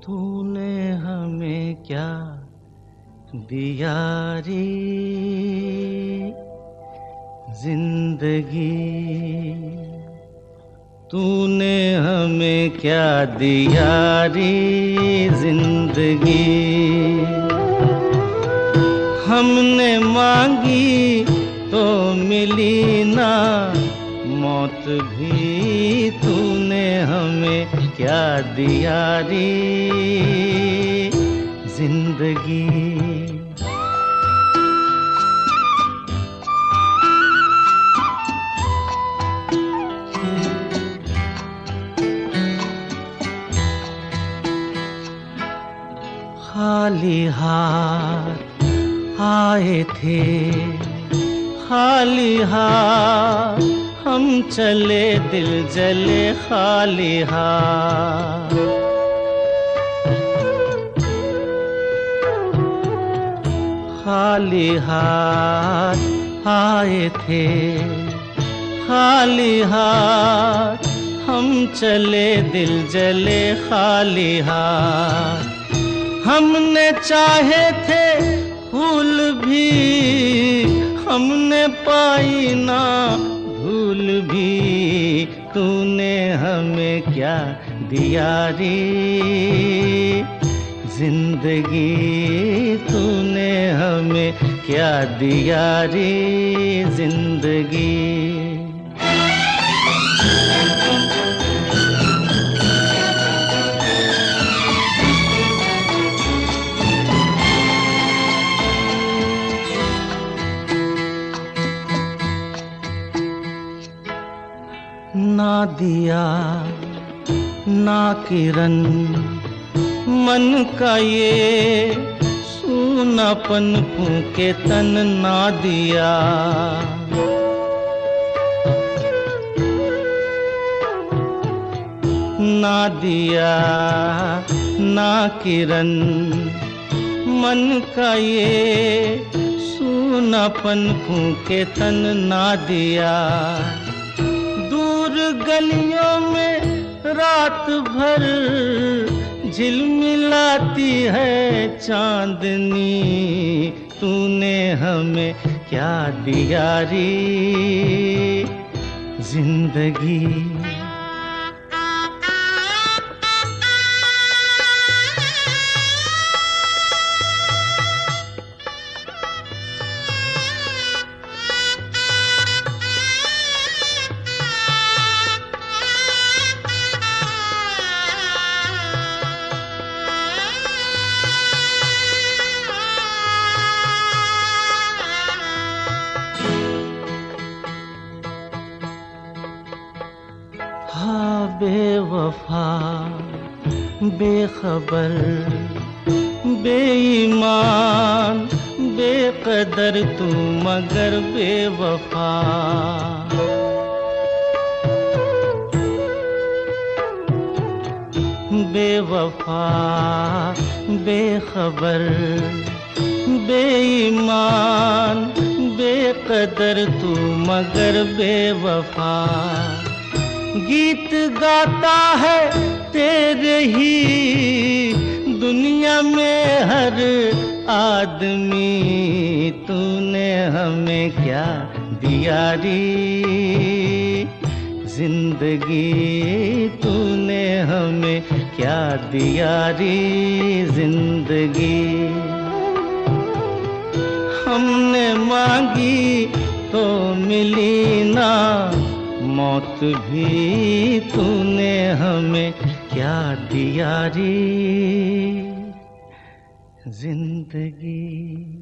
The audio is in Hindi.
तूने हमें क्या दिया रे जिंदगी, तूने हमें क्या दिया रे जिंदगी। हमने मांगी तो मिली ना मौत भी, तूने हमें क्या दिया रे जिंदगी। खाली हाथ आए थे, खाली हाथ हम चले, दिल जले खाली हाथ। खाली हाथ आए थे, खाली हाथ हम चले, दिल जले खाली हाथ। हमने चाहे थे फूल भी, हमने पाई ना धूल भी, तूने हमें क्या दिया रे जिंदगी। तूने हमें क्या दिया रे जिंदगी। ना दिया ना किरण मन का ये सूनापन फूके तन, ना दिया ना दिया ना किरण मन का ये सूनापन फूके तन, ना दिया। दूर गलियों में रात भर झिलमिलाती है चांदनी, तूने हमें क्या दिया रे जिंदगी। हाँ बेवफा बेखबर बेईमान बेकदर तू मगर बेवफा। बेवफा बेखबर बेईमान बेकदर तू मगर बेवफा। गीत गाता है तेरे ही दुनिया में हर आदमी, तूने हमें क्या दिया रे जिंदगी। तूने हमें क्या दिया रे जिंदगी। हमने मांगी तो मिली ना मौत भी, तूने हमें क्या दिया रे जिंदगी।